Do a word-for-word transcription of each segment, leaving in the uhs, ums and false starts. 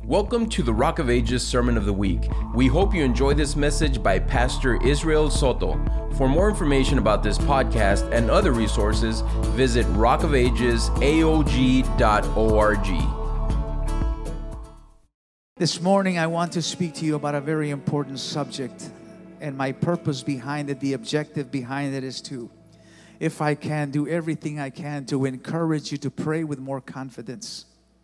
Welcome to the Rock of Ages Sermon of the Week. We hope you enjoy this message by Pastor Israel Soto. For more information about this podcast and other resources, visit rock of ages a o g dot org. This morning, I want to speak to you about a very important subject, and my purpose behind it, the objective behind it is to, if I can, do everything I can to encourage you to pray with more confidence,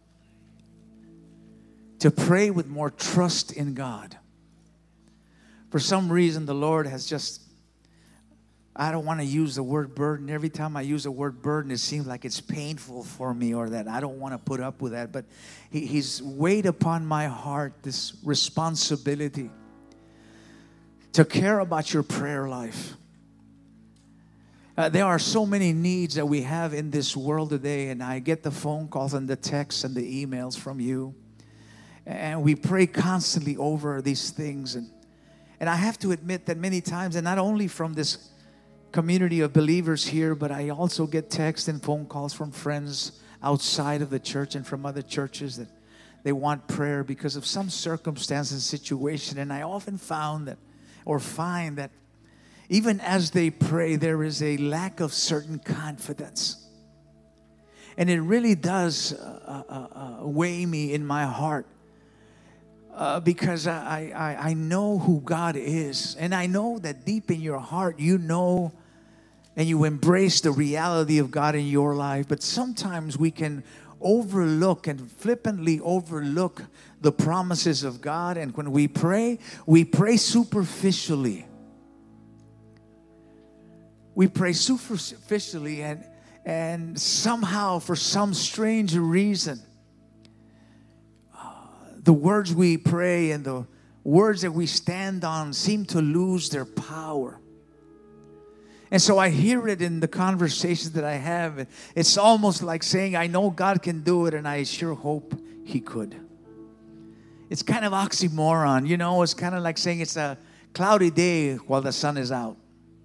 to pray with more trust in God. For some reason, the Lord has just, I don't want to use the word burden. Every time I use the word burden, it seems like it's painful for me, or that I don't want to put up with that. But he, He's weighed upon my heart this responsibility to care about your prayer life. Uh, there are so many needs that we have in this world today, and I get the phone calls and the texts and the emails from you. And we pray constantly over these things. And, and I have to admit that many times, and not only from this community of believers here, but I also get texts and phone calls from friends outside of the church and from other churches that they want prayer because of some circumstance and situation. And I often found that, or find that, even as they pray, there is a lack of certain confidence. And it really does uh, uh, uh, weigh me in my heart. Uh, because I, I, I know who God is. And I know that deep in your heart, you know and you embrace the reality of God in your life. But sometimes we can overlook and flippantly overlook the promises of God. And when we pray, we pray superficially. We pray superficially, and, and somehow, for some strange reason, the words we pray and the words that we stand on seem to lose their power. And so I hear it in the conversations that I have. It's almost like saying, I know God can do it, and I sure hope He could. It's kind of oxymoron, you know. It's kind of like saying it's a cloudy day while the sun is out.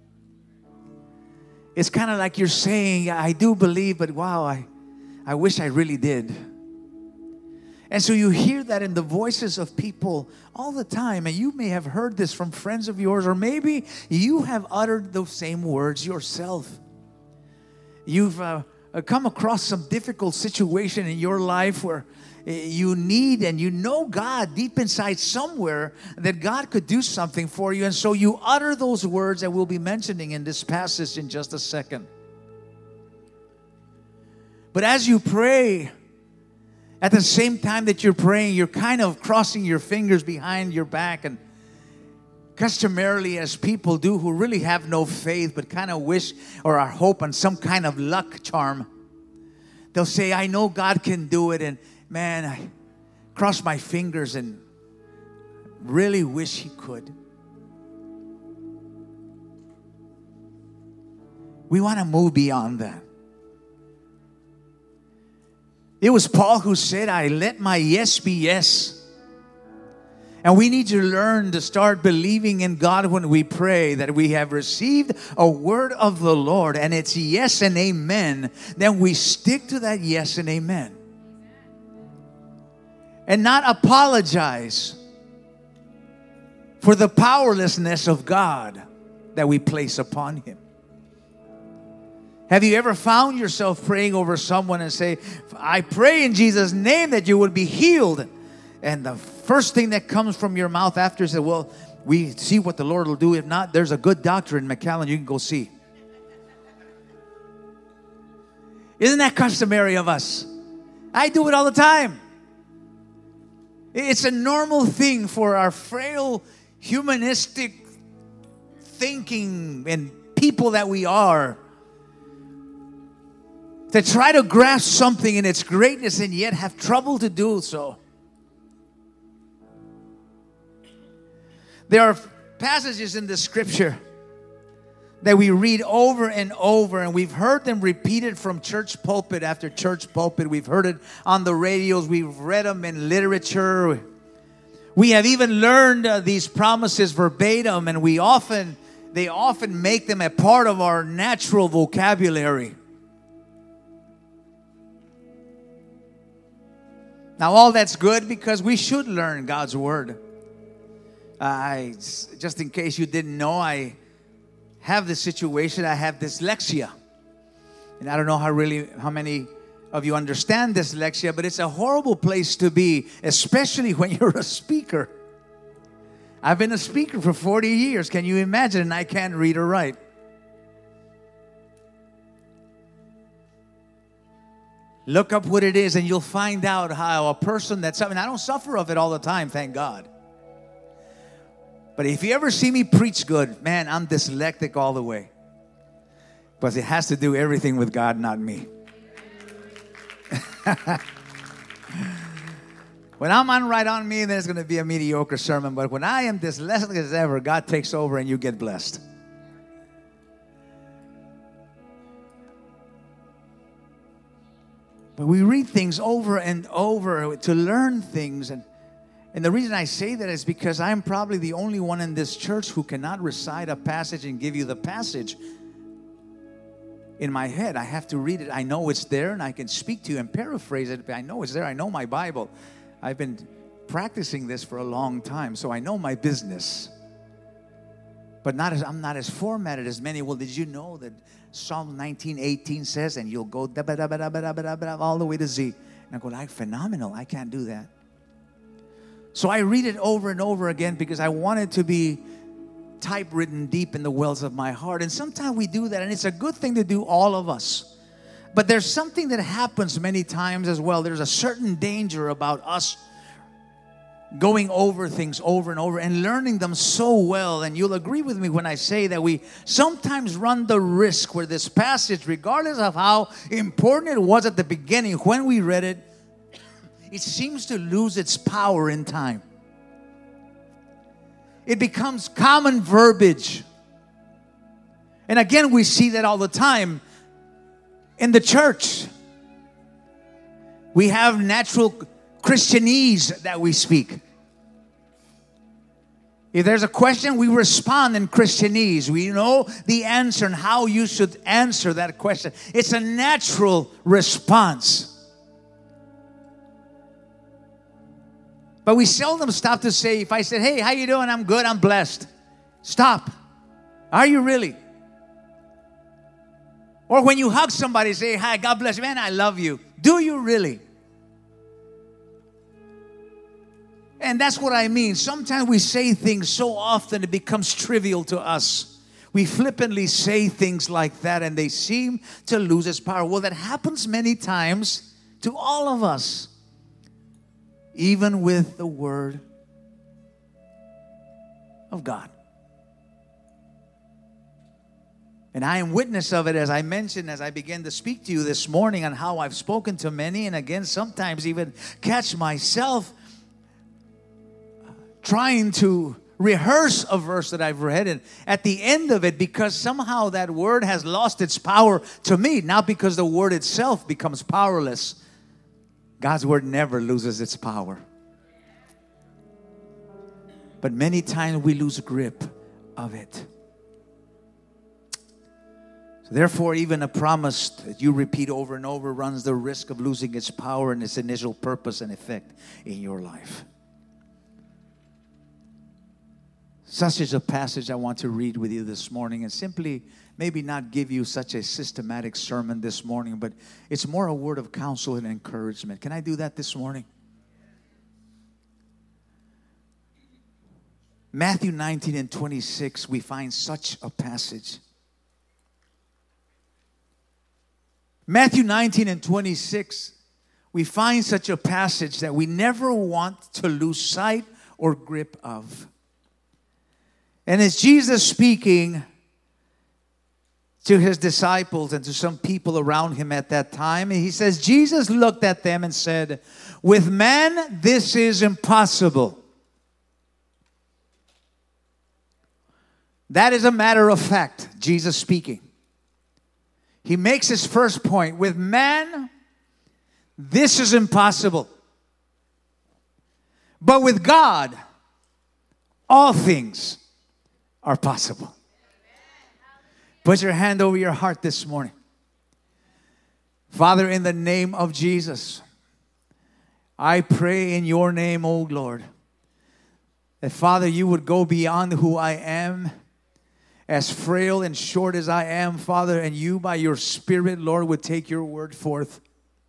It's kind of like you're saying, I do believe, but wow, I, I wish I really did. And so you hear that in the voices of people all the time. And you may have heard this from friends of yours, or maybe you have uttered those same words yourself. You've uh, come across some difficult situation in your life where you need and you know God deep inside somewhere that God could do something for you. And so you utter those words that we'll be mentioning in this passage in just a second. But as you pray, at the same time that you're praying, you're kind of crossing your fingers behind your back, and customarily, as people do who really have no faith but kind of wish or are hope on some kind of luck charm, they'll say, I know God can do it, and man, I cross my fingers and really wish He could. We want to move beyond that. It was Paul who said, I let my yes be yes. And we need to learn to start believing in God when we pray, that we have received a word of the Lord and it's yes and amen. Then we stick to that yes and amen. And not apologize for the powerlessness of God that we place upon Him. Have you ever found yourself praying over someone and say, I pray in Jesus' name that you would be healed? And the first thing that comes from your mouth after is, well, we see what the Lord will do. If not, there's a good doctor in McAllen you can go see. Isn't that customary of us? I do it all the time. It's a normal thing for our frail, humanistic thinking and people that we are, to try to grasp something in its greatness and yet have trouble to do so. There are passages in the scripture that we read over and over, and we've heard them repeated from church pulpit after church pulpit. We've heard it on the radios. We've read them in literature. We have even learned uh, these promises verbatim, and we often, they often make them a part of our natural vocabulary. Now, all that's good because we should learn God's word. Uh, I, just in case you didn't know, I have this situation. I have dyslexia. And I don't know how really how many of you understand dyslexia, but it's a horrible place to be, especially when you're a speaker. I've been a speaker for forty years. Can you imagine? And I can't read or write. Look up what it is and you'll find out how a person that's, I mean, I don't suffer of it all the time, thank God. But if you ever see me preach good, man, I'm dyslexic all the way. Because it has to do everything with God, not me. When I'm on right on me, there's going to be a mediocre sermon. But when I am dyslexic as ever, God takes over and you get blessed. But we read things over and over to learn things. And, and the reason I say that is because I'm probably the only one in this church who cannot recite a passage and give you the passage in my head. I have to read it. I know it's there and I can speak to you and paraphrase it. I know it's there. I know my Bible. I've been practicing this for a long time, so I know my business. But not as I'm not as formatted as many. Well, did you know that Psalm nineteen eighteen says, and you'll go da ba da ba da ba da ba da ba all the way to Z. And I go, like, phenomenal. I can't do that. So I read it over and over again because I want it to be typewritten deep in the wells of my heart. And sometimes we do that, and it's a good thing to do, all of us. But there's something that happens many times as well. There's a certain danger about us going over things over and over and learning them so well. And you'll agree with me when I say that we sometimes run the risk where this passage, regardless of how important it was at the beginning when we read it, it seems to lose its power in time. It becomes common verbiage. And again, we see that all the time in the church. We have natural Christianese that we speak. If there's a question, we respond in Christianese. We know the answer and how you should answer that question. It's a natural response. But we seldom stop to say, if I said, hey, how you doing? I'm good, I'm blessed. Stop. Are you really? Or when you hug somebody, say, hi, God bless you. Man, I love you. Do you really? And that's what I mean. Sometimes we say things so often it becomes trivial to us. We flippantly say things like that and they seem to lose its power. Well, that happens many times to all of us. Even with the Word of God. And I am witness of it, as I mentioned, as I began to speak to you this morning on how I've spoken to many, and again, sometimes even catch myself trying to rehearse a verse that I've read, and at the end of it, because somehow that word has lost its power to me, not because the word itself becomes powerless. God's word never loses its power. But many times we lose grip of it. So therefore, even a promise that you repeat over and over runs the risk of losing its power and its initial purpose and effect in your life. Such is a passage I want to read with you this morning, and simply maybe not give you such a systematic sermon this morning, but it's more a word of counsel and encouragement. Can I do that this morning? Matthew nineteen and twenty-six, we find such a passage. Matthew nineteen and twenty-six, we find such a passage that we never want to lose sight or grip of. And it's Jesus speaking to his disciples and to some people around him at that time. And he says, Jesus looked at them and said, with man, this is impossible. That is a matter of fact, Jesus speaking. He makes his first point. With man, this is impossible. But with God, all things are possible. Put your hand over your heart this morning. Father, in the name of Jesus, I pray in your name, O Lord, that, Father, you would go beyond who I am, as frail and short as I am, Father, and you, by your Spirit, Lord, would take your word forth.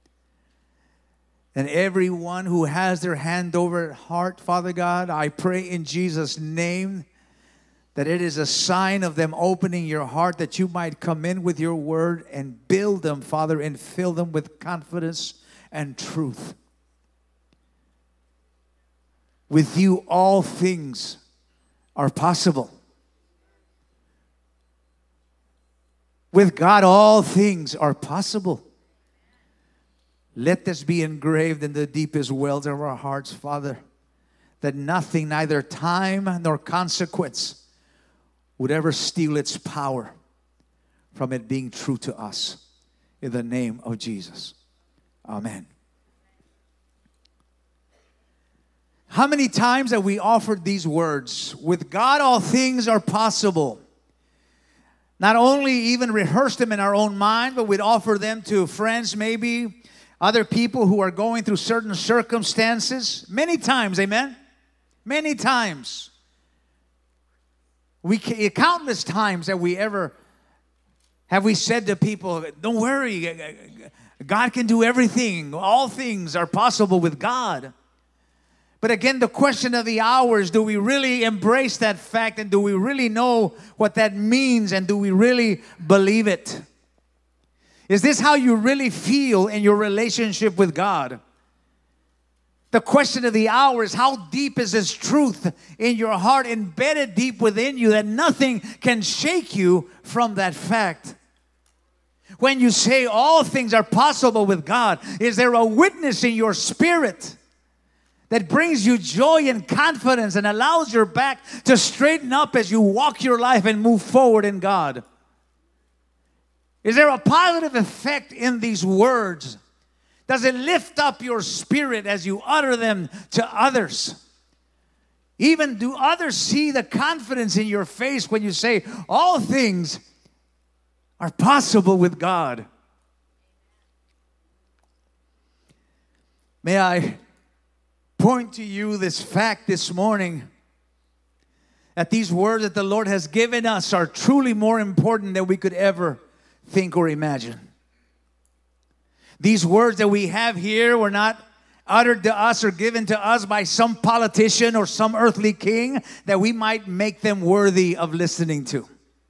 And everyone who has their hand over heart, Father God, I pray in Jesus' name that it is a sign of them opening your heart, that you might come in with your word and build them, Father, and fill them with confidence and truth. With you, all things are possible. With God, all things are possible. Let this be engraved in the deepest wells of our hearts, Father, that nothing, neither time nor consequence, would ever steal its power from it being true to us. In the name of Jesus. Amen. How many times have we offered these words? With God, all things are possible. Not only even rehearse them in our own mind, but we'd offer them to friends, maybe other people who are going through certain circumstances. Many times, amen? Many times. We countless times have we ever have we said to people, don't worry, God can do everything. All things are possible with God. But again, the question of the hour is, do we really embrace that fact, and do we really know what that means, and do we really believe it? Is this how you really feel in your relationship with God? The question of the hour is, how deep is this truth in your heart, embedded deep within you, that nothing can shake you from that fact? When you say all things are possible with God, is there a witness in your spirit that brings you joy and confidence and allows your back to straighten up as you walk your life and move forward in God? Is there a positive effect in these words? Does it lift up your spirit as you utter them to others? Even do others see the confidence in your face when you say, all things are possible with God? May I point to you this fact this morning, that these words that the Lord has given us are truly more important than we could ever think or imagine. These words that we have here were not uttered to us or given to us by some politician or some earthly king that we might make them worthy of listening to.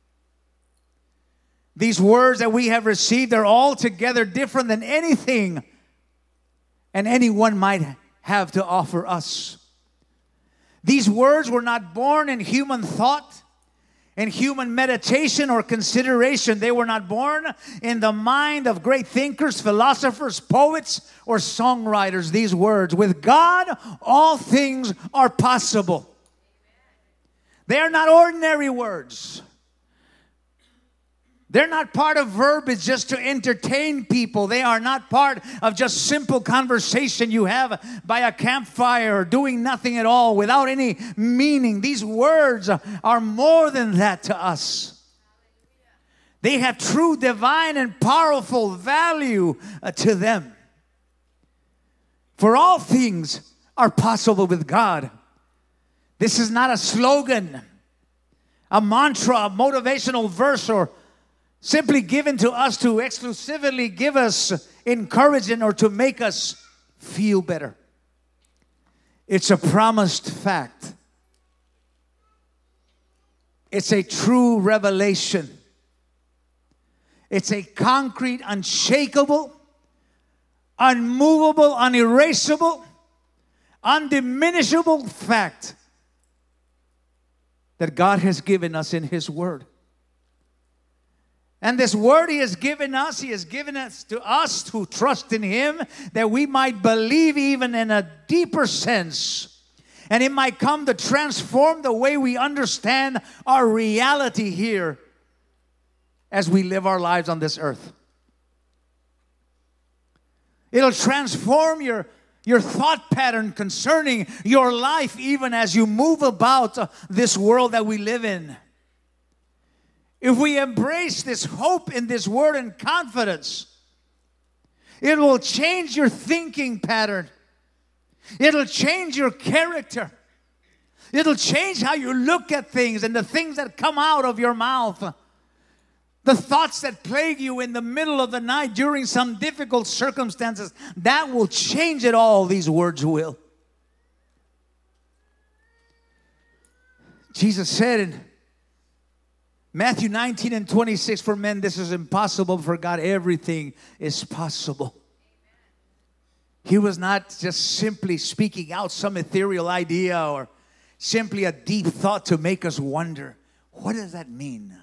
These words that we have received are altogether different than anything and anyone might have to offer us. These words were not born in human thought, in human meditation or consideration. They were not born in the mind of great thinkers, philosophers, poets, or songwriters. These words, with God, all things are possible. They are not ordinary words. They're not part of verbiage just to entertain people. They are not part of just simple conversation you have by a campfire or doing nothing at all without any meaning. These words are more than that to us. They have true divine and powerful value uh, to them. For all things are possible with God. This is not a slogan, a mantra, a motivational verse, or simply given to us to exclusively give us encouragement or to make us feel better. It's a promised fact. It's a true revelation. It's a concrete, unshakable, unmovable, unerasable, undiminishable fact that God has given us in His Word. And this word He has given us, He has given us to us who trust in Him, that we might believe even in a deeper sense. And it might come to transform the way we understand our reality here as we live our lives on this earth. It'll transform your, your thought pattern concerning your life even as you move about this world that we live in. If we embrace this hope in this word and confidence, it will change your thinking pattern. It'll change your character. It'll change how you look at things and the things that come out of your mouth. The thoughts that plague you in the middle of the night during some difficult circumstances, that will change it all, these words will. Jesus said in Matthew nineteen and twenty-six, for men this is impossible, for God everything is possible. He was not just simply speaking out some ethereal idea or simply a deep thought to make us wonder, what does that mean?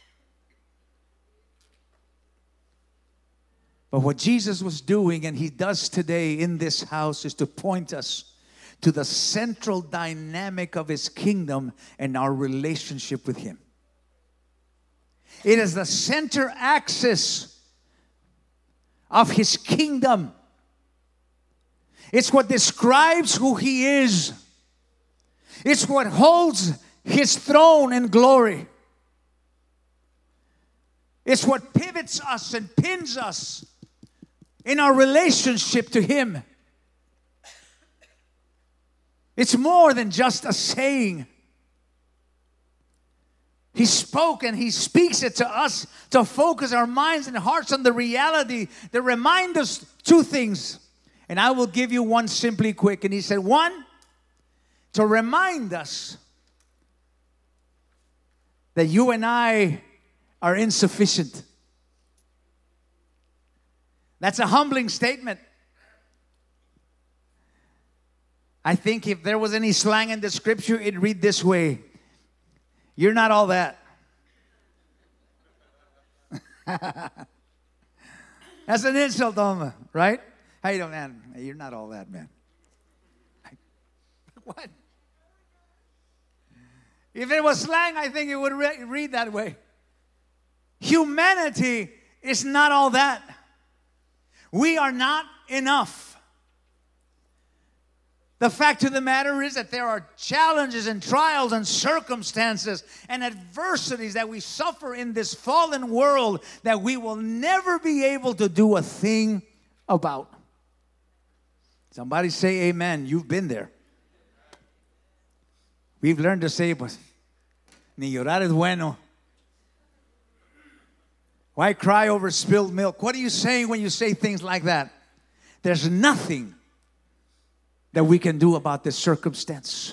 But what Jesus was doing, and He does today in this house, is to point us to the central dynamic of His kingdom and our relationship with Him. It is the center axis of His kingdom. It's what describes who He is. It's what holds His throne and glory. It's what pivots us and pins us in our relationship to Him. It's more than just a saying. He spoke and He speaks it to us to focus our minds and hearts on the reality that remind us two things. And I will give you one simply quick. And He said, one, to remind us that you and I are insufficient. That's a humbling statement. I think if there was any slang in the scripture, it'd read this way: you're not all that. That's an insult, Oma, right? How you doing, man? Hey, you're not all that, man. What? If it was slang, I think it would re- read that way. Humanity is not all that. We are not enough. The fact of the matter is that there are challenges and trials and circumstances and adversities that we suffer in this fallen world that we will never be able to do a thing about. Somebody say amen. You've been there. We've learned to say, pues, ni llorar es bueno. Why cry over spilled milk? What are you saying when you say things like that? There's nothing that we can do about this circumstance.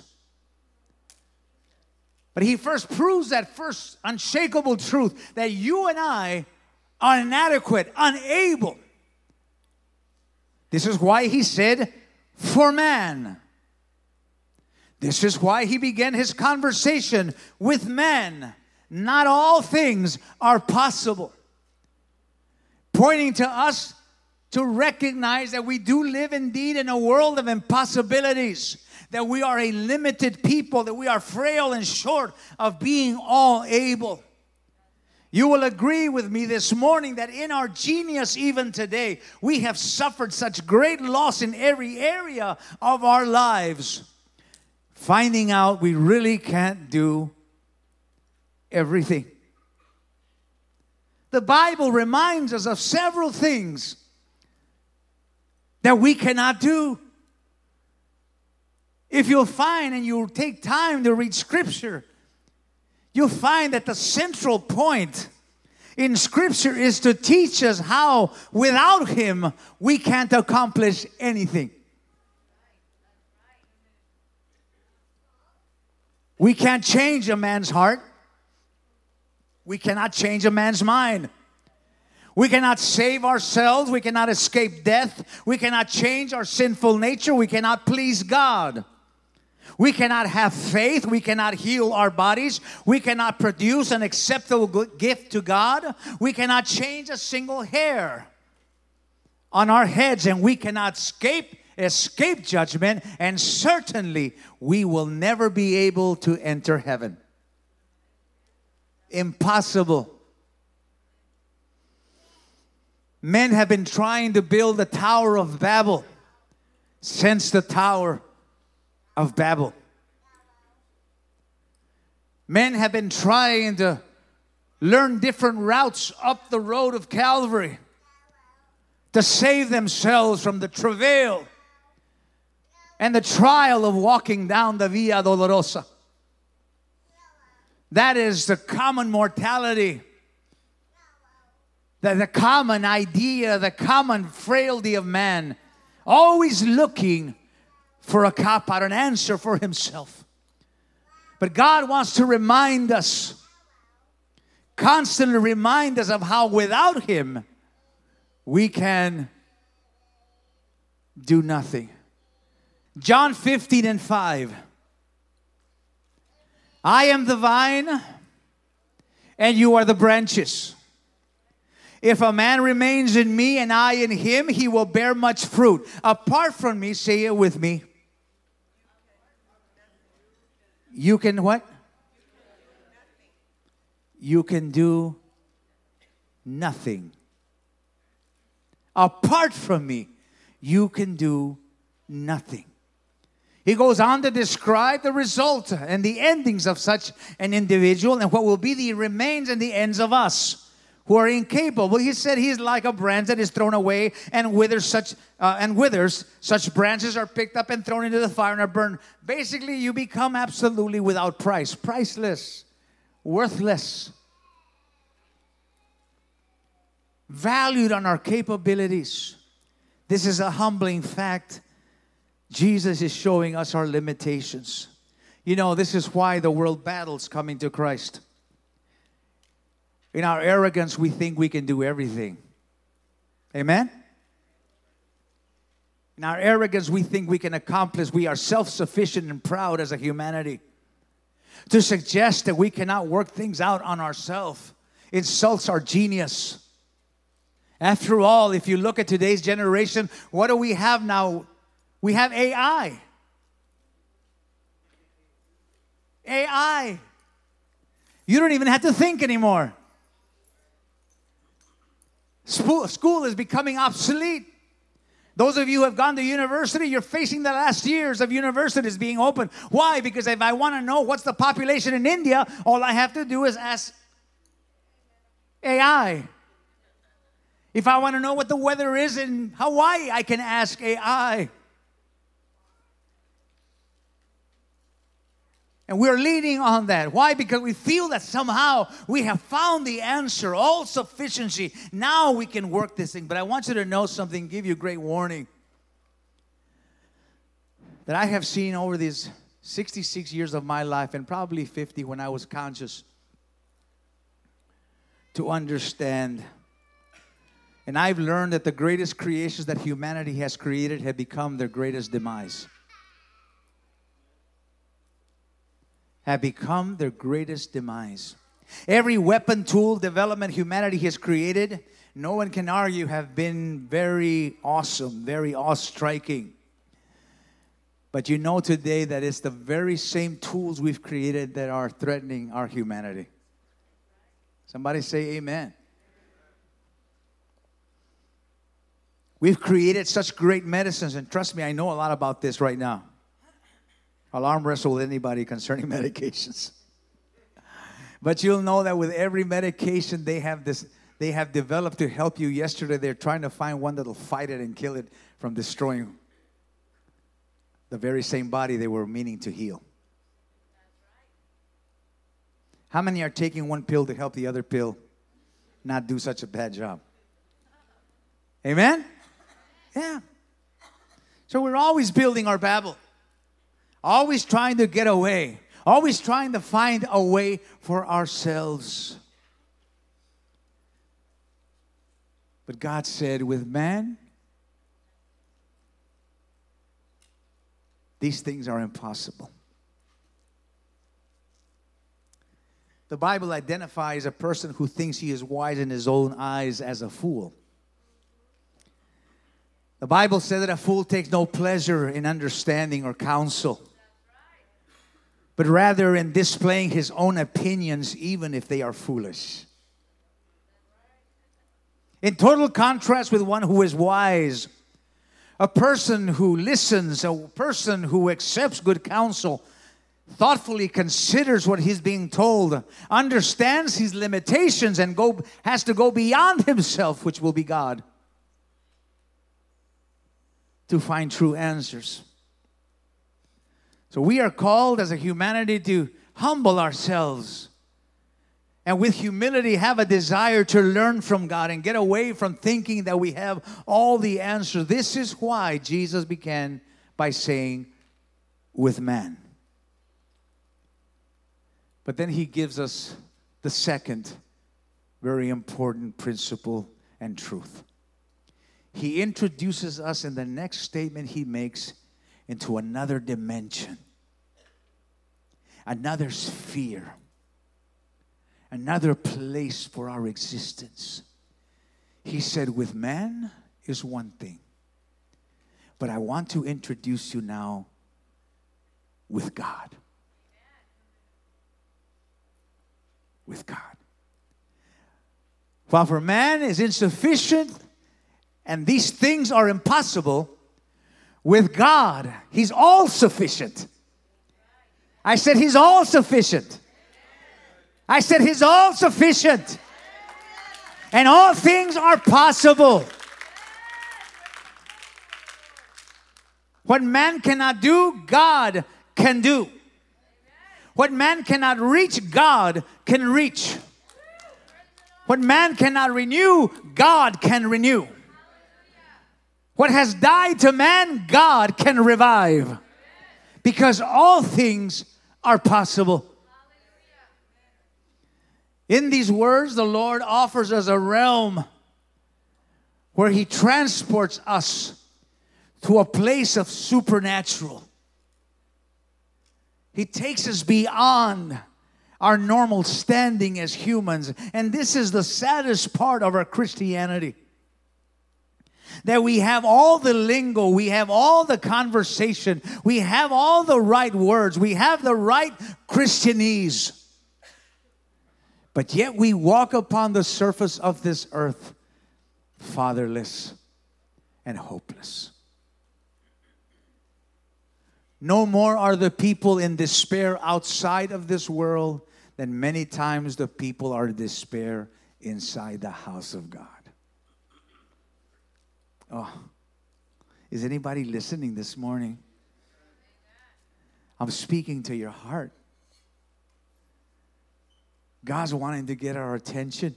But He first proves that first unshakable truth that you and I are inadequate, unable. This is why He said, for man. This is why He began His conversation with man. Not all things are possible. Pointing to us to recognize that we do live indeed in a world of impossibilities. That we are a limited people. That we are frail and short of being all able. You will agree with me this morning that in our genius even today, we have suffered such great loss in every area of our lives. Finding out we really can't do everything. The Bible reminds us of several things that we cannot do. If you'll find and you'll take time to read Scripture, you'll find that the central point in Scripture is to teach us how without Him we can't accomplish anything. We can't change a man's heart. We cannot change a man's mind. We cannot save ourselves. We cannot escape death. We cannot change our sinful nature. We cannot please God. We cannot have faith. We cannot heal our bodies. We cannot produce an acceptable gift to God. We cannot change a single hair on our heads, and we cannot escape escape judgment, and certainly we will never be able to enter heaven. Impossible. Men have been trying to build the Tower of Babel since the Tower of Babel. Men have been trying to learn different routes up the road of Calvary to save themselves from the travail and the trial of walking down the Via Dolorosa. That is the common mortality, the, the common idea, the common frailty of man, always looking for a cop out, an answer for himself. But God wants to remind us, constantly remind us of how without Him we can do nothing. John fifteen and five. I am the vine, and you are the branches. If a man remains in me and I in him, he will bear much fruit. Apart from me, say it with me. You can what? You can do nothing. Apart from me, you can do nothing. He goes on to describe the result and the endings of such an individual and what will be the remains and the ends of us who are incapable. He said he is like a branch that is thrown away and withers. Such uh, and withers. Such branches are picked up and thrown into the fire and are burned. Basically, you become absolutely without price, priceless, worthless, valued on our capabilities. This is a humbling fact. Jesus is showing us our limitations. You know, this is why the world battles coming to Christ. In our arrogance, we think we can do everything. Amen? In our arrogance, we think we can accomplish. We are self-sufficient and proud as a humanity. To suggest that we cannot work things out on ourselves insults our genius. After all, if you look at today's generation, what do we have now? We have A I. A I. You don't even have to think anymore. School is becoming obsolete. Those of you who have gone to university, you're facing the last years of universities being open. Why? Because if I want to know what's the population in India, all I have to do is ask A I. If I want to know what the weather is in Hawaii, I can ask A I. And we're leaning on that. Why? Because we feel that somehow we have found the answer, all sufficiency. Now we can work this thing. But I want you to know something, give you great warning. That I have seen over these sixty-six years of my life, and probably fifty when I was conscious, to understand. And I've learned that the greatest creations that humanity has created have become their greatest demise. Have become their greatest demise. Every weapon, tool, development humanity has created, no one can argue, have been very awesome, very awe-striking. But you know today that it's the very same tools we've created that are threatening our humanity. Somebody say amen. We've created such great medicines, and trust me, I know a lot about this right now. I'll arm wrestle with anybody concerning medications. But you'll know that with every medication they have this, they have developed to help you. Yesterday, they're trying to find one that'll fight it and kill it from destroying the very same body they were meaning to heal. How many are taking one pill to help the other pill not do such a bad job? Amen? Yeah. So we're always building our Babel. Always trying to get away. Always trying to find a way for ourselves. But God said, with man, these things are impossible. The Bible identifies a person who thinks he is wise in his own eyes as a fool. The Bible said that a fool takes no pleasure in understanding or counsel, but rather in displaying his own opinions, even if they are foolish. In total contrast with one who is wise, a person who listens, a person who accepts good counsel, thoughtfully considers what he's being told, understands his limitations, and go, has to go beyond himself, which will be God, to find true answers. So we are called as a humanity to humble ourselves. And with humility, have a desire to learn from God and get away from thinking that we have all the answers. This is why Jesus began by saying, with man. But then he gives us the second very important principle and truth. He introduces us in the next statement he makes into another dimension, another sphere, another place for our existence. He said, with man is one thing, but I want to introduce you now with God. With God. While for man is insufficient and these things are impossible, with God, He's all sufficient. I said He's all sufficient. I said He's all sufficient. And all things are possible. What man cannot do, God can do. What man cannot reach, God can reach. What man cannot renew, God can renew. What has died to man, God can revive. Because all things are possible. In these words, the Lord offers us a realm where He transports us to a place of supernatural. He takes us beyond our normal standing as humans. And this is the saddest part of our Christianity. That we have all the lingo, we have all the conversation, we have all the right words, we have the right Christianese. But yet we walk upon the surface of this earth fatherless and hopeless. No more are the people in despair outside of this world than many times the people are in despair inside the house of God. Oh, is anybody listening this morning? I'm speaking to your heart. God's wanting to get our attention.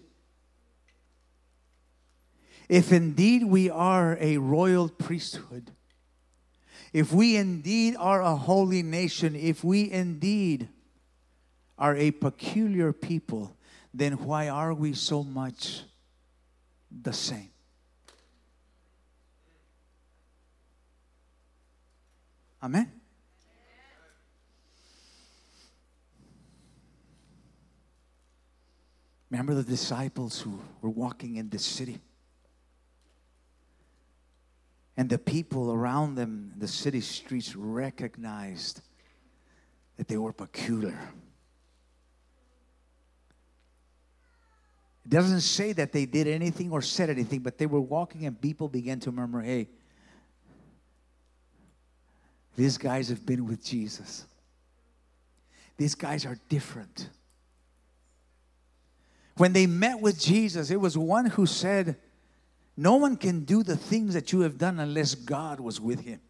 If indeed we are a royal priesthood, if we indeed are a holy nation, if we indeed are a peculiar people, then why are we so much the same? Amen? Remember the disciples who were walking in the city? And the people around them, the city streets, recognized that they were peculiar. It doesn't say that they did anything or said anything, but they were walking and people began to murmur, hey, these guys have been with Jesus. These guys are different. When they met with Jesus, it was one who said, no one can do the things that you have done unless God was with him.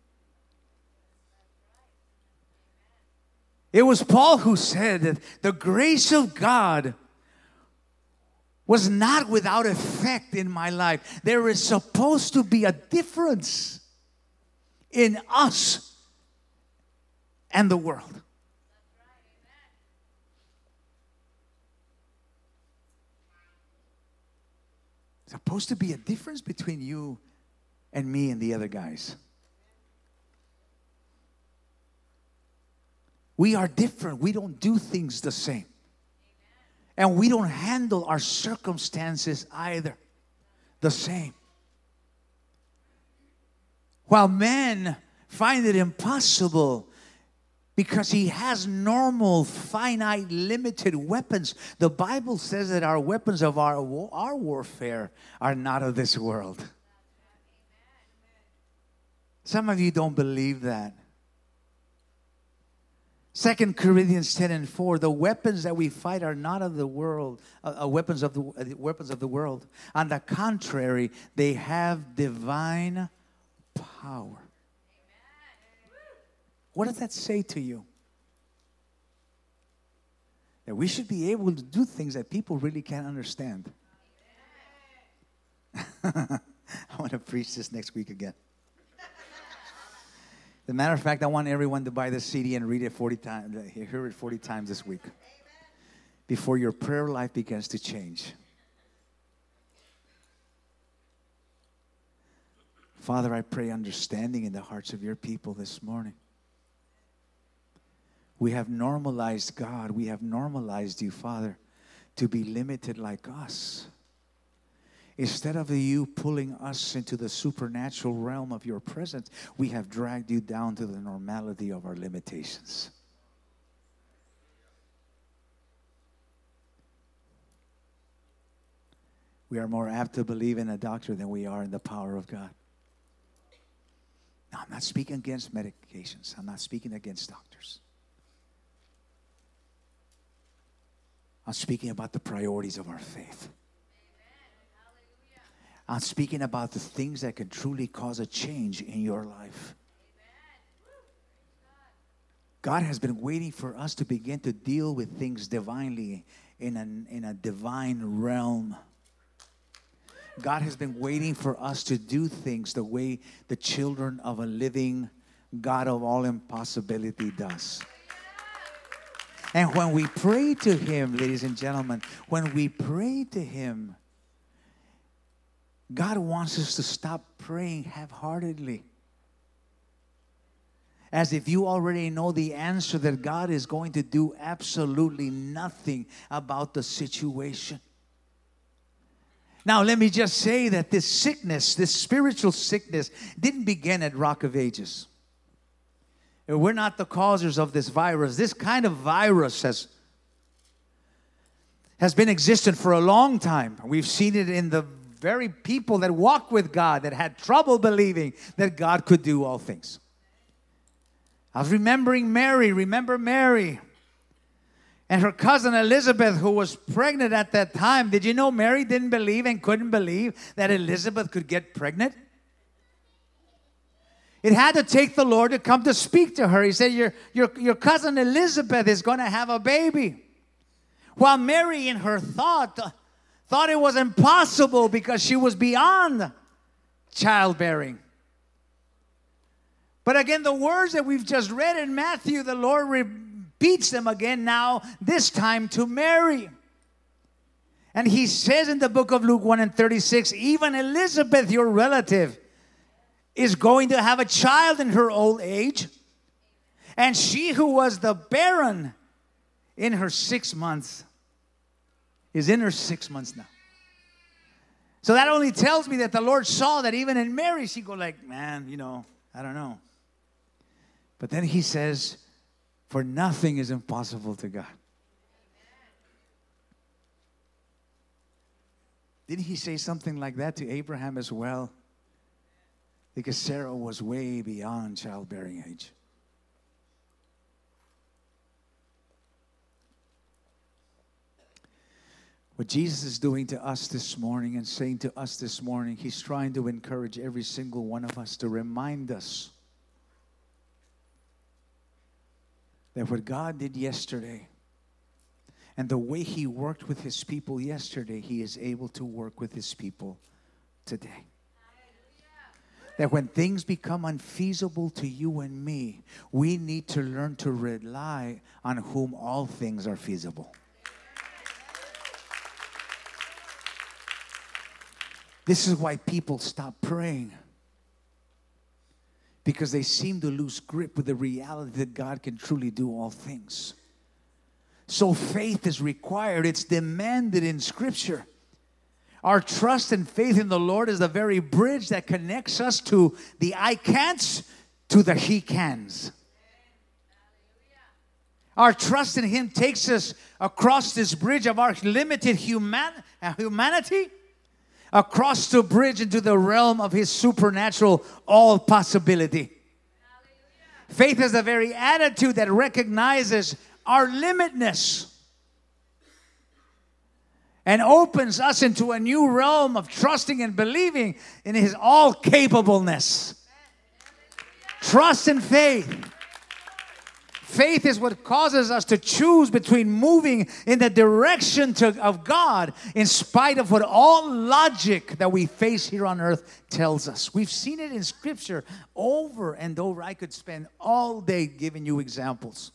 It was Paul who said that the grace of God was not without effect in my life. There is supposed to be a difference in us and the world. There's supposed to be a difference between you and me and the other guys. We are different. We don't do things the same. And we don't handle our circumstances either the same. While men find it impossible because he has normal, finite, limited weapons, the Bible says that our weapons of our, our warfare are not of this world. Some of you don't believe that. Second Corinthians ten and four, the weapons that we fight are not of the world, uh, uh, weapons of the uh, weapons of the world. On the contrary, they have divine power. What does that say to you? That we should be able to do things that people really can't understand. I want to preach this next week again. As a matter of fact, I want everyone to buy this C D and read it forty times, hear it forty times this week, before your prayer life begins to change. Father, I pray understanding in the hearts of your people this morning. We have normalized God. We have normalized you, Father, to be limited like us. Instead of you pulling us into the supernatural realm of your presence, we have dragged you down to the normality of our limitations. We are more apt to believe in a doctor than we are in the power of God. Now, I'm not speaking against medications. I'm not speaking against doctors. I'm speaking about the priorities of our faith. I'm speaking about the things that can truly cause a change in your life. God has been waiting for us to begin to deal with things divinely in a, in a divine realm. God has been waiting for us to do things the way the children of a living God of all impossibility does. And when we pray to Him, ladies and gentlemen, when we pray to Him, God wants us to stop praying half-heartedly. As if you already know the answer that God is going to do absolutely nothing about the situation. Now, let me just say that this sickness, this spiritual sickness, didn't begin at Rock of Ages. We're not the causers of this virus. This kind of virus has, has been existent for a long time. We've seen it in the very people that walk with God, that had trouble believing that God could do all things. I was remembering Mary. Remember Mary? And her cousin Elizabeth, who was pregnant at that time. Did you know Mary didn't believe and couldn't believe that Elizabeth could get pregnant? It had to take the Lord to come to speak to her. He said, your, your, your cousin Elizabeth is going to have a baby. While Mary, in her thought, thought it was impossible because she was beyond childbearing. But again, the words that we've just read in Matthew, the Lord repeats them again now, this time to Mary. And He says in the book of Luke one and thirty-six, even Elizabeth, your relative, is going to have a child in her old age. And she who was the barren in her six months is in her six months now. So that only tells me that the Lord saw that even in Mary, she go like, man, you know, I don't know. But then He says, for nothing is impossible to God. Didn't He say something like that to Abraham as well? Because Sarah was way beyond childbearing age. What Jesus is doing to us this morning and saying to us this morning, He's trying to encourage every single one of us to remind us that what God did yesterday and the way He worked with His people yesterday, He is able to work with His people today. That when things become unfeasible to you and me, we need to learn to rely on whom all things are feasible. This is why people stop praying. Because they seem to lose grip with the reality that God can truly do all things. So faith is required. It's demanded in Scripture. Our trust and faith in the Lord is the very bridge that connects us to the I can'ts to the He cans. Our trust in Him takes us across this bridge of our limited human, uh, humanity, across the bridge into the realm of His supernatural all possibility. Faith is the very attitude that recognizes our limitness and opens us into a new realm of trusting and believing in His all-capableness. Trust and faith. faith is what causes us to choose between moving in the direction to, of God in spite of what all logic that we face here on earth tells us. We've seen it in Scripture over and over. I could spend all day giving you examples.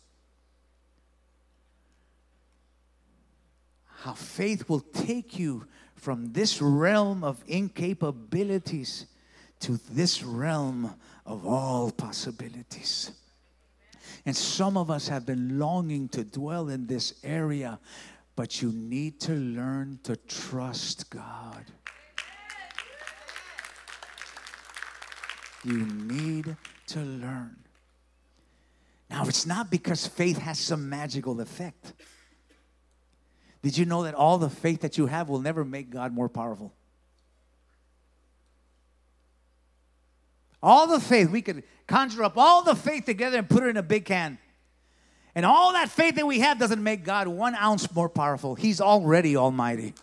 How faith will take you from this realm of incapabilities to this realm of all possibilities. And some of us have been longing to dwell in this area, but you need to learn to trust God. You need to learn. Now, it's not because faith has some magical effect. Did you know that all the faith that you have will never make God more powerful? All the faith, we could conjure up all the faith together and put it in a big can. And all that faith that we have doesn't make God one ounce more powerful. He's already almighty.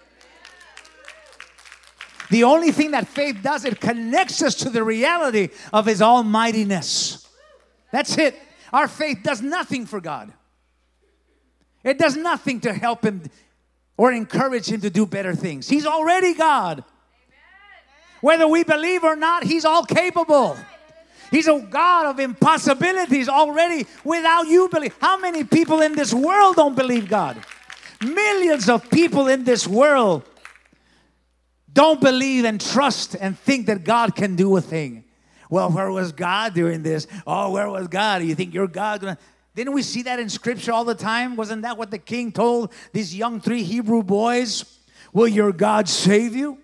The only thing that faith does, it connects us to the reality of His almightiness. That's it. Our faith does nothing for God. It does nothing to help Him or encourage Him to do better things. He's already God. Whether we believe or not, He's all capable. He's a God of impossibilities already without you believe. How many people in this world don't believe God? Millions of people in this world don't believe and trust and think that God can do a thing. Well, where was God during this? Oh, where was God? You think you're God? Didn't we see that in Scripture all the time? Wasn't that what the king told these young three Hebrew boys? Will your God save you?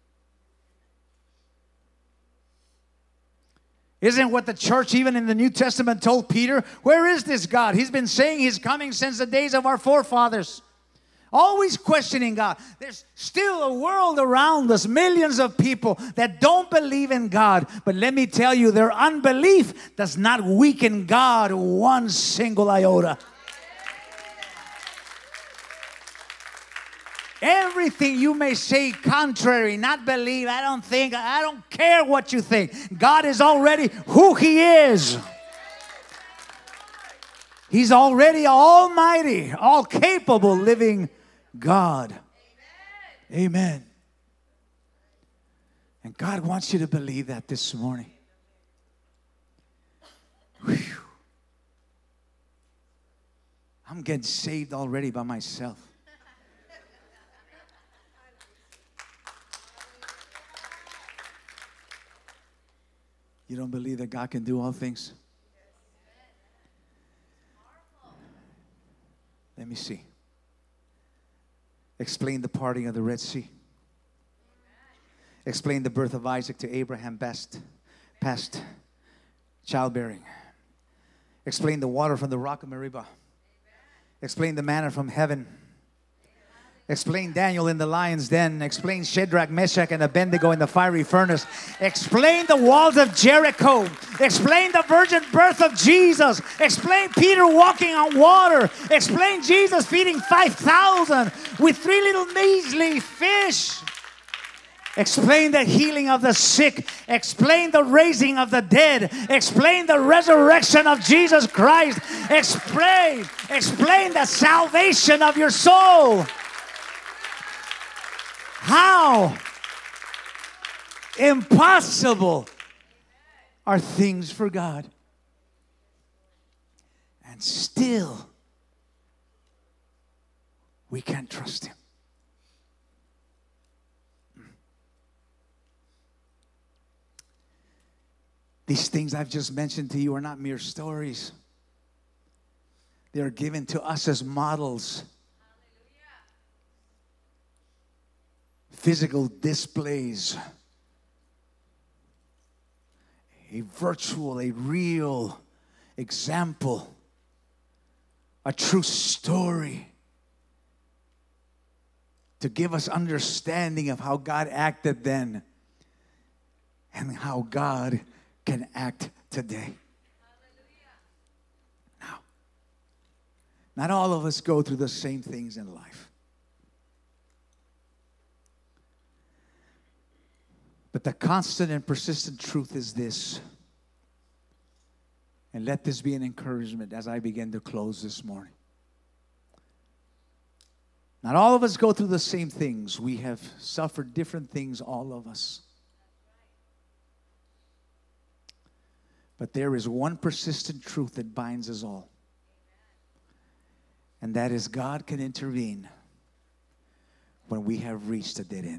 Isn't what the church even in the New Testament told Peter? Where is this God? He's been saying He's coming since the days of our forefathers. Always questioning God. There's still a world around us, millions of people that don't believe in God. But let me tell you, their unbelief does not weaken God one single iota. Everything you may say contrary, not believe, I don't think, I don't care what you think. God is already who He is. He's already almighty, all capable, living God. Amen. Amen. And God wants you to believe that this morning. Whew. I'm getting saved already by myself. You don't believe that God can do all things? Let me see. Explain the parting of the Red Sea. Explain the birth of Isaac to Abraham past, past childbearing. Explain the water from the rock of Meribah. Explain the manna from heaven. Explain Daniel in the lion's den. Explain Shadrach, Meshach, and Abednego in the fiery furnace. Explain the walls of Jericho. Explain the virgin birth of Jesus. Explain Peter walking on water. Explain Jesus feeding five thousand with three little measly fish. Explain the healing of the sick. Explain the raising of the dead. Explain the resurrection of Jesus Christ. Explain, explain the salvation of your soul. How impossible are things for God. And still, we can't trust Him. These things I've just mentioned to you are not mere stories. They are given to us as models. Physical displays, a virtual, a real example, a true story to give us understanding of how God acted then and how God can act today. Now, not all of us go through the same things in life. But the constant and persistent truth is this. And let this be an encouragement as I begin to close this morning. Not all of us go through the same things. We have suffered different things, all of us. But there is one persistent truth that binds us all. And that is God can intervene when we have reached a dead end.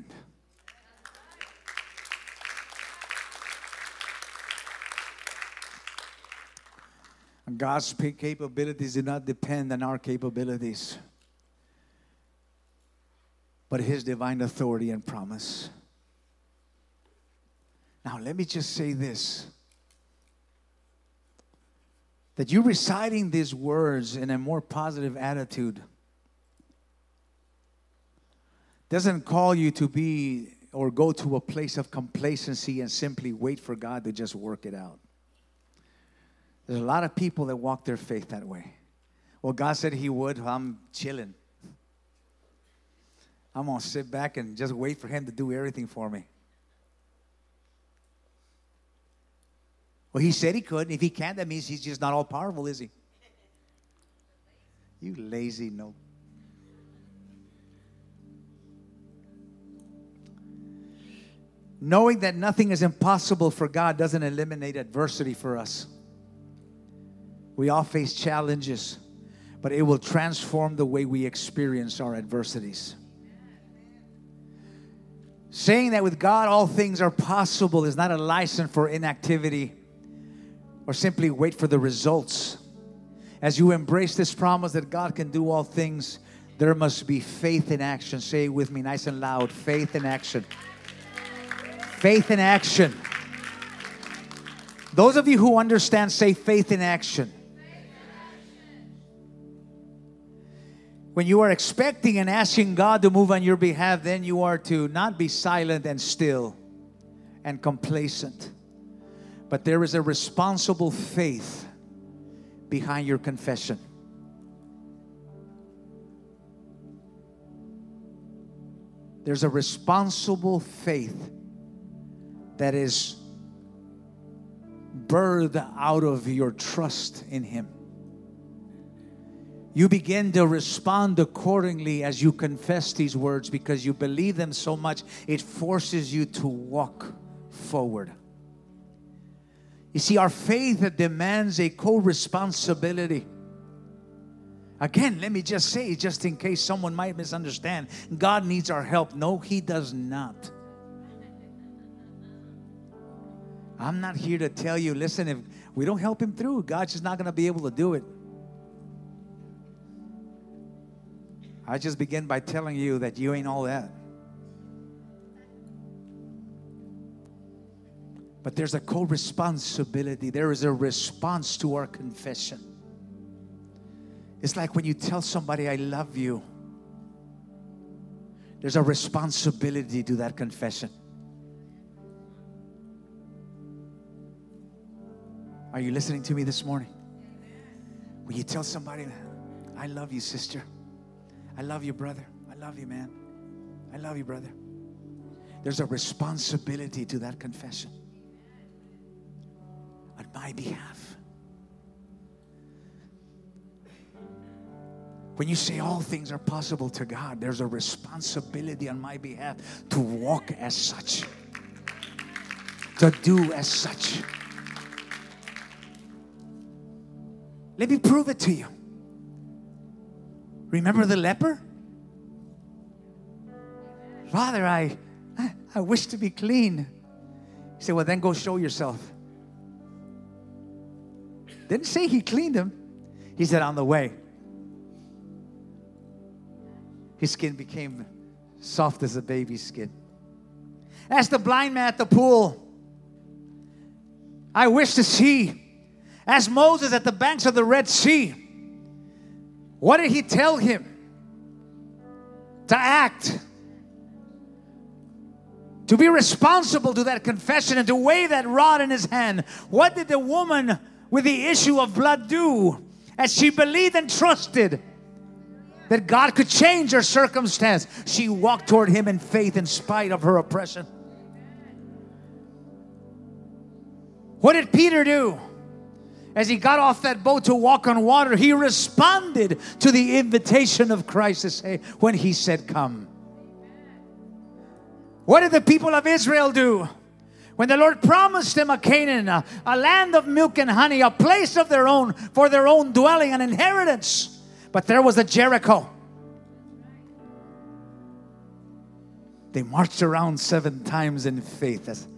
And God's capabilities do not depend on our capabilities, but His divine authority and promise. Now, let me just say this. That you reciting these words in a more positive attitude doesn't call you to be or go to a place of complacency and simply wait for God to just work it out. There's a lot of people that walk their faith that way. Well, God said He would. I'm chilling. I'm going to sit back and just wait for Him to do everything for me. Well, He said He could. If He can't, that means He's just not all powerful, is He? You lazy no. Knowing that nothing is impossible for God doesn't eliminate adversity for us. We all face challenges, but it will transform the way we experience our adversities. Saying that with God all things are possible is not a license for inactivity or simply wait for the results. As you embrace this promise that God can do all things, there must be faith in action. Say it with me nice and loud. Faith in action. Faith in action. Those of you who understand, say faith in action. When you are expecting and asking God to move on your behalf, then you are to not be silent and still and complacent. But there is a responsible faith behind your confession. There's a responsible faith that is birthed out of your trust in Him. You begin to respond accordingly as you confess these words because you believe them so much, it forces you to walk forward. You see, our faith demands a co-responsibility. Again, let me just say, just in case someone might misunderstand, God needs our help. No, He does not. I'm not here to tell you, listen, if we don't help Him through, God's just not going to be able to do it. I just begin by telling you that you ain't all that. But there's a co-responsibility. There is a response to our confession. It's like when you tell somebody, I love you. There's a responsibility to that confession. Are you listening to me this morning? When you tell somebody, I love you, sister. I love you, brother. I love you, man. I love you, brother. There's a responsibility to that confession on my behalf. When you say all things are possible to God, there's a responsibility on my behalf to walk as such, to do as such. Let me prove it to you. Remember the leper? Father, I, I, I wish to be clean. He said, well, then go show yourself. Didn't say he cleaned him. He said, on the way. His skin became soft as a baby's skin. Ask the blind man at the pool. I wish to see. Ask Moses at the banks of the Red Sea. What did he tell him? To act. To be responsible to that confession and to wave that rod in his hand. What did the woman with the issue of blood do as she believed and trusted that God could change her circumstance? She walked toward Him in faith in spite of her oppression. What did Peter do? as he got off that boat to walk on water, he responded to the invitation of Christ to say, when he said, come. What did the people of Israel do? When the Lord promised them a Canaan, a, a land of milk and honey, a place of their own, for their own dwelling, an inheritance. But there was a Jericho. They marched around seven times in faith. That's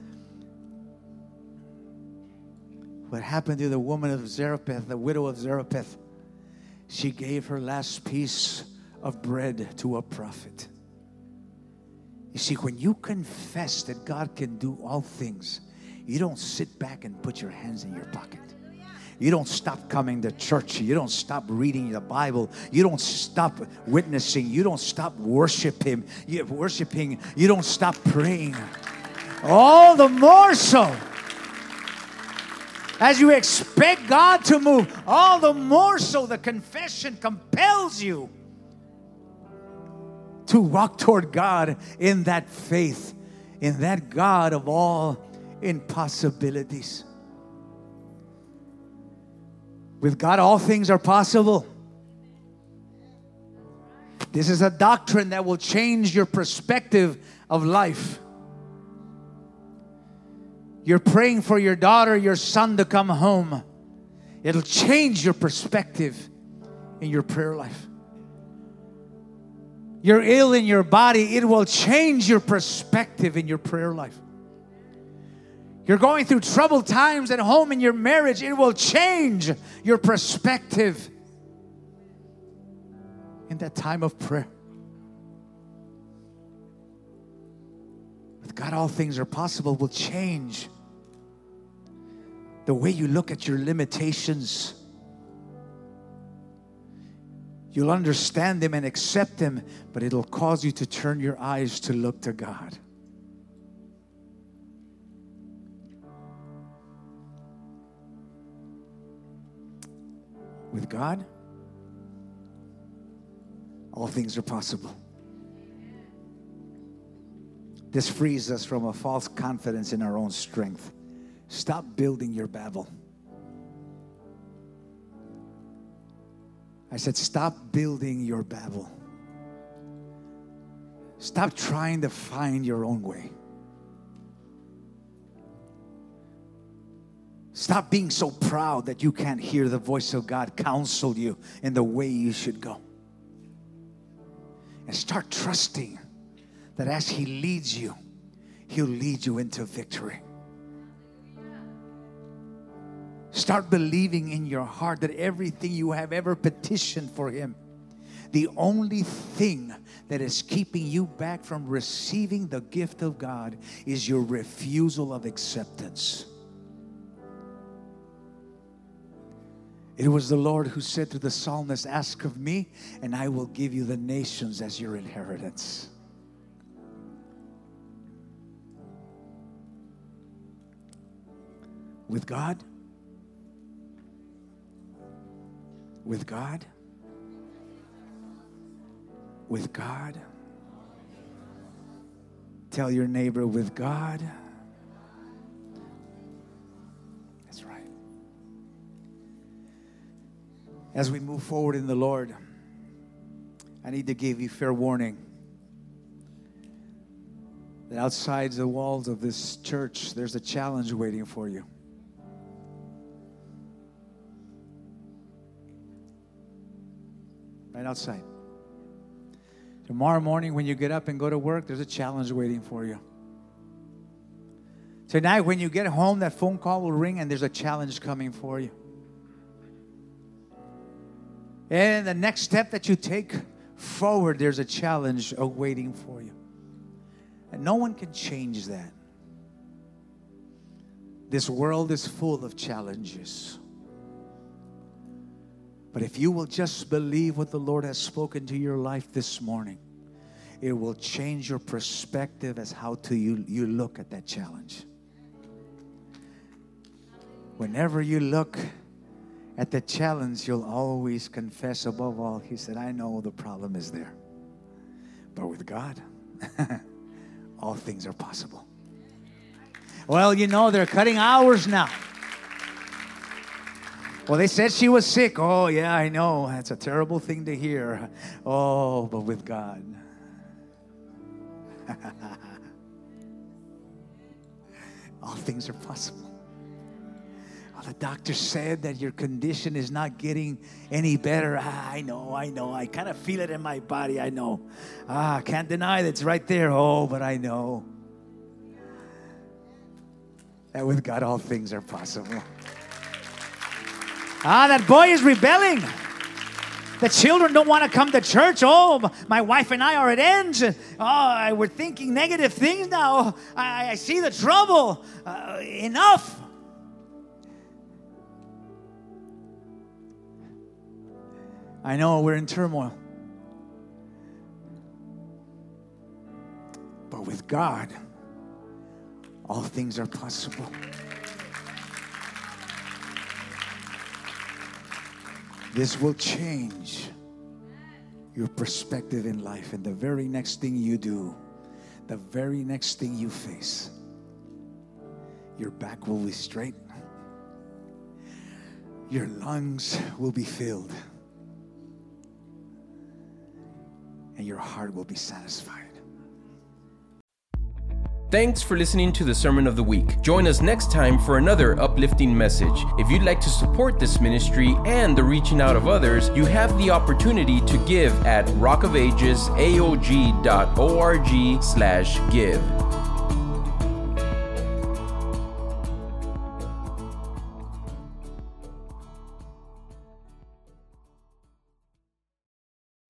what happened to the woman of Zarephath, the widow of Zarephath. She gave her last piece of bread to a prophet. You see, when you confess that God can do all things, you don't sit back and put your hands in your pocket. You don't stop coming to church. You don't stop reading the Bible. You don't stop witnessing. You don't stop worshiping. You worshiping. You don't stop praying. All the more so, as you expect God to move, all the more so the confession compels you to walk toward God in that faith, in that God of all impossibilities. With God, all things are possible. This is a doctrine that will change your perspective of life. You're praying for your daughter, your son to come home. It'll change your perspective in your prayer life. You're ill in your body, it will change your perspective in your prayer life. You're going through troubled times at home in your marriage, it will change your perspective in that time of prayer. With God, all things are possible will change the way you look at your limitations. You'll understand them and accept them, but it'll cause you to turn your eyes to look to God. With God, all things are possible. This frees us from a false confidence in our own strength. Stop building your Babel. I said, stop building your Babel. Stop trying to find your own way. Stop being so proud that you can't hear the voice of God counsel you in the way you should go. And start trusting that as He leads you, He'll lead you into victory. Start believing in your heart that everything you have ever petitioned for Him, the only thing that is keeping you back from receiving the gift of God is your refusal of acceptance. It was the Lord who said to the psalmist, ask of me, and I will give you the nations as your inheritance. With God, with God, with God. Tell your neighbor, with God. That's right. As we move forward in the Lord, I need to give you fair warning that outside the walls of this church, there's a challenge waiting for you. Right outside. Tomorrow morning when you get up and go to work, there's a challenge waiting for you. Tonight when you get home, that phone call will ring and there's a challenge coming for you. And the next step that you take forward, there's a challenge awaiting for you. And no one can change that. This world is full of challenges. But if you will just believe what the Lord has spoken to your life this morning, it will change your perspective as how to you, you look at that challenge. Whenever you look at the challenge, you'll always confess above all, He said, I know the problem is there. But with God, all things are possible. Well, you know, they're cutting hours now. Well, they said she was sick. Oh, yeah, I know. That's a terrible thing to hear. Oh, but with God. All things are possible. Oh, the doctor said that your condition is not getting any better. Ah, I know, I know. I kind of feel it in my body. I know. Ah, I can't deny that it's right there. Oh, but I know that with God all things are possible. Ah, that boy is rebelling. The children don't want to come to church. Oh, my wife and I are at ends. Oh, we're thinking negative things now. I, I see the trouble. Uh, enough. I know we're in turmoil. But with God, all things are possible. This will change your perspective in life. And the very next thing you do, the very next thing you face, your back will be straight. Your lungs will be filled. And your heart will be satisfied. Thanks for listening to the Sermon of the Week. Join us next time for another uplifting message. If you'd like to support this ministry and the reaching out of others, you have the opportunity to give at rockofagesaog dot org slash give.